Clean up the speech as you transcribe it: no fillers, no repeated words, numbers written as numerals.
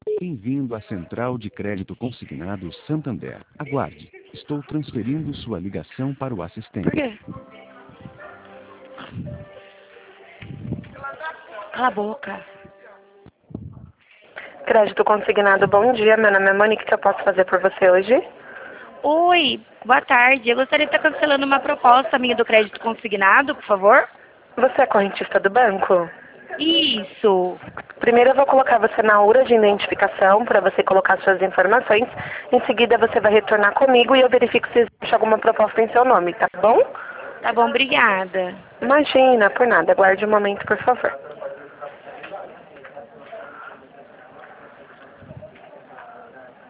Bem-vindo à Central de Crédito Consignado Santander. Aguarde. Estou transferindo sua ligação para o assistente. Por quê? Cala a boca. Crédito consignado, bom dia. Meu nome é Monique, o que eu posso fazer por você hoje? Oi, boa tarde. Eu gostaria de estar cancelando uma proposta minha do crédito consignado, por favor. Você é correntista do banco? Isso. Primeiro eu vou colocar você na URA de identificação para você colocar suas informações. Em seguida você vai retornar comigo e eu verifico se existe alguma proposta em seu nome, tá bom? Tá bom, obrigada. Imagina, por nada. Aguarde um momento, por favor.